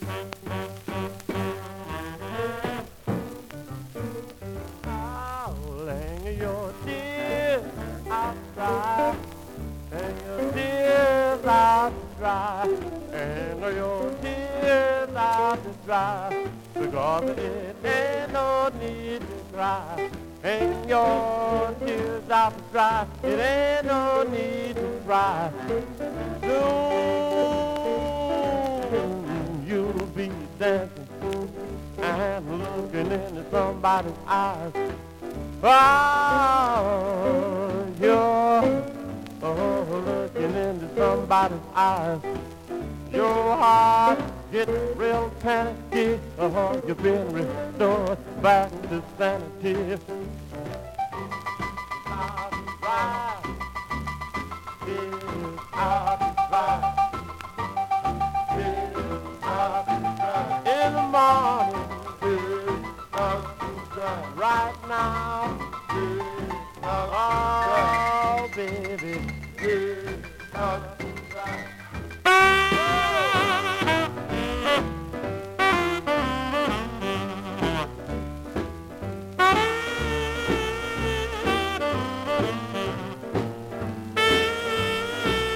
I'll hang your tears out dry, hang your tears out dry, hang your tears out to dry, because it ain't no need to cry. Hang your tears out to dry, it ain't no need to cry. Soon you'll be dancing and looking into somebody's eyes. Oh, you're looking into somebody's eyes. Your heart gets real panicky. You've been restored back to sanity. Out to dry, tears out to dry, tears out to dry. In the morning, tears out to dry. Right now, tears out to dry. Oh, baby, tears out to dry.